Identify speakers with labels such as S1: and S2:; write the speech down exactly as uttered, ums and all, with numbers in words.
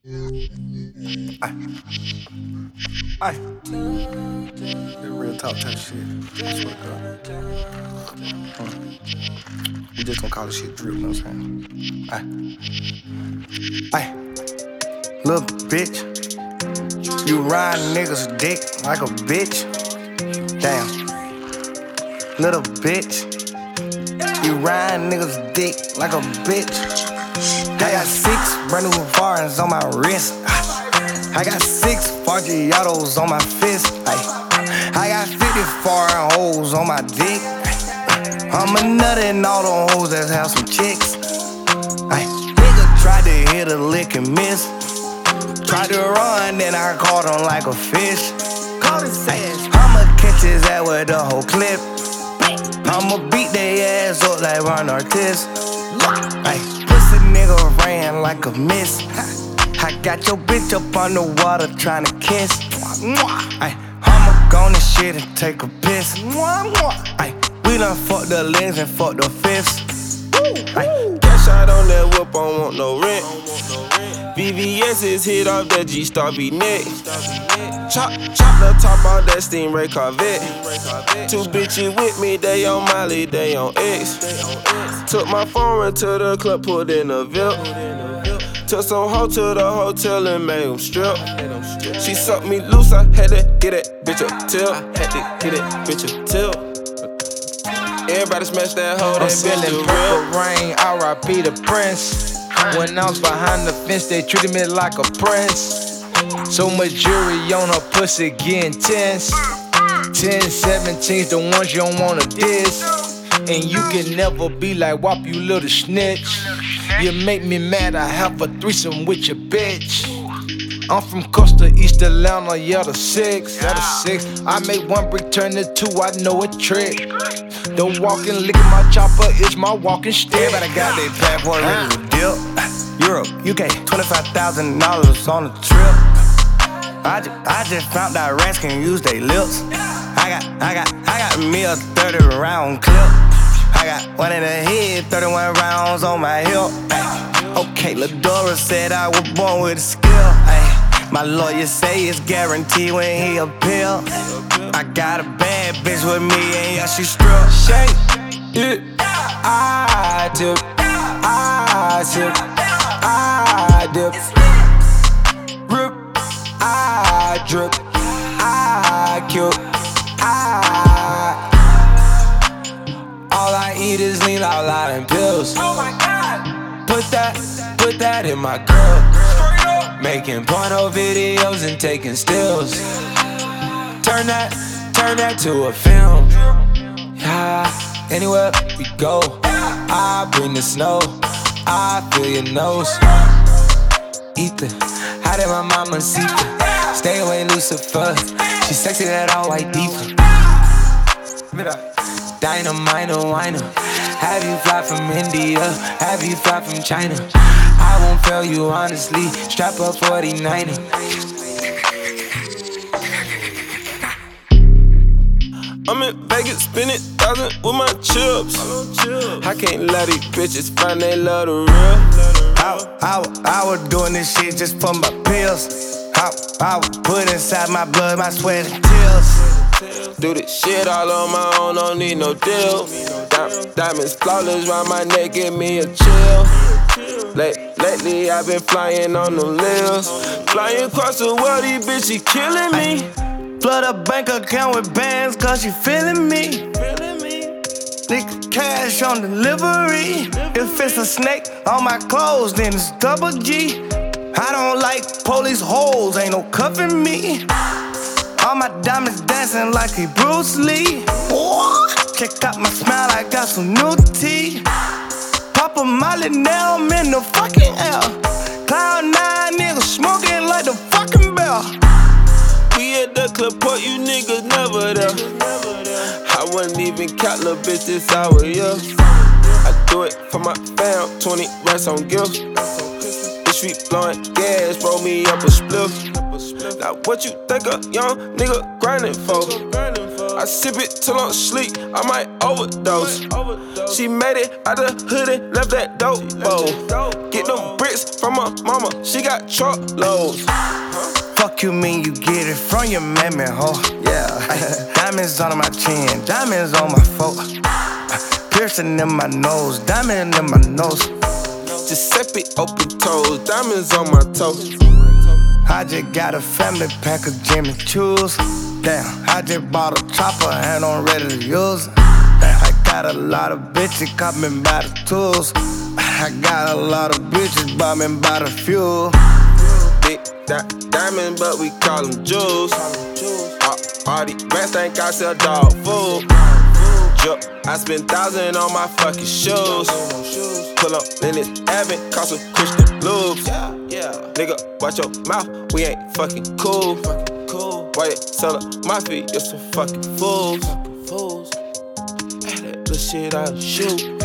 S1: Ay, ay. That real talk type shit. I swear to God. Hmm. We just gonna call this shit drip, you know what I'm saying? Ay, ay. Little bitch, you ride niggas' dick like a bitch. Damn. Little bitch, you ride niggas' dick like a bitch. I got six brand new foreigns on my wrist. I got six Forgiatos on my fist. I got fifty foreign hoes on my dick. I'm a nut and all the hoes that have some chicks. Ay, nigga tried to hit a lick and miss. Tried to run, then I caught him like a fish. Caught his ass. I'ma catch his ass with the whole clip. I'ma beat their ass up like Ron Artest. Ay, pussy nigga ran like a miss. I got your bitch up on the water tryna kiss. Ay, I'ma go on this shit and take a piss. Ay, we done fucked the legs and fucked the fists. Ay,
S2: cash out on that whip, I don't want no rent. V V S is hit off that G-Star V-neck. Chop, chop the top off that Stingray Corvette. Two bitches with me, they on Molly, they on X. Took my phone to the club, put in a V I P. Took some hoe to the hotel and made them strip. She sucked me loose, I had to get that bitch a tip. Had to get that bitch a tip. Everybody smash that hoe, that
S3: I'm
S2: bitch
S3: feeling
S2: a
S3: purple
S2: real.
S3: rain, R I P the Prince. When I was behind the fence, they treated me like a prince. So much jewelry on her pussy getting tense. ten, seventeens, the ones you don't wanna diss. And you can never be like W A P, you little snitch. You make me mad, I have a threesome with your bitch. I'm from Costa East Atlanta, yeah, the six, yeah, the six. I make one brick turn to two, I know a trick. The walking, licking my chopper is my walking stick.
S1: everybody got their passport ready to dip. Europe, U K, twenty-five thousand dollars on a trip. I just, I just found out rats can use their lips. I got, I got, I got me a thirty round clip. I got one in the head, thirty-one rounds on my hip. Ay, okay, Ladora said I was born with a skill. Ay, my lawyer say it's guaranteed when he appeal. I got a bad bitch with me and yeah, she strip.
S3: Shake it, I dip, I dip, I dip. Rip, I drip, I kill, I. All I eat is lean out loud and pills. Oh my God. Put that, put that in my cup. Making porno videos and taking stills. Turn that, turn that to a film. Yeah, anywhere we go, I bring the snow. I feel your nose. Ether, how did my mama see her? Stay away, Lucifer. She sexy, that all white diva. Dynamite, a whiner. Have you fly from India? Have you fly from China? I won't fail you honestly. Strap up forty-niner.
S2: I'm in Vegas spending thousand with my chips. I can't let these bitches find they love the real.
S1: I, I, I was doing this shit just for my pills. I, I would put inside my blood, my sweat and tears.
S2: Do this shit all on my own, don't need no deal. Di- diamonds flawless round my neck, give me a chill. Late, lately I've been flying on them lils. Flying across the world, these bitches killing me.
S1: Flood a bank account with bands cause she feeling me. Nigga cash on delivery. If it's a snake on my clothes, then it's double G. I don't like police holes, ain't no cuffing me. All my diamonds dancing like he Bruce Lee. Check out my smile, I got some new tea. Pop a molly, now I'm in the fucking air. Cloud nine niggas smoking like the fucking bell.
S2: We at the club, but you niggas never there. I wouldn't even count little bitch this hour, yeah. I do it for my fam, twenty racks on gifts. The street blowing gas, roll me up a spliff. Now what you think a young nigga grinding for? I sip it till I'm sleep, I might overdose. She made it out the hood and left that dope bowl. Get them bricks from my mama, she got truckloads.
S4: Fuck you mean you get it from your mammy, ho? Yeah. Ay, diamonds on my chin, diamonds on my foot. Piercing in my nose, diamond in my nose.
S2: Giuseppe open toes, diamonds on my toes.
S4: I just got a family pack of Jimmy Choo's. Damn, I just bought a chopper and I'm ready to use it. Damn, I got a lot of bitches caught me by the tools. I got a lot of bitches bought me by the fuel.
S2: Big di diamond, but we call them jewels. All, all these rats think I sell dog food. Drip, I spend thousand on my fucking shoes. Pull up in this Abbott, cost some Christian blues. Nigga, watch your mouth, we ain't fucking cool. Why you sell up my feet, you're some fucking fools. That little shit I shoot.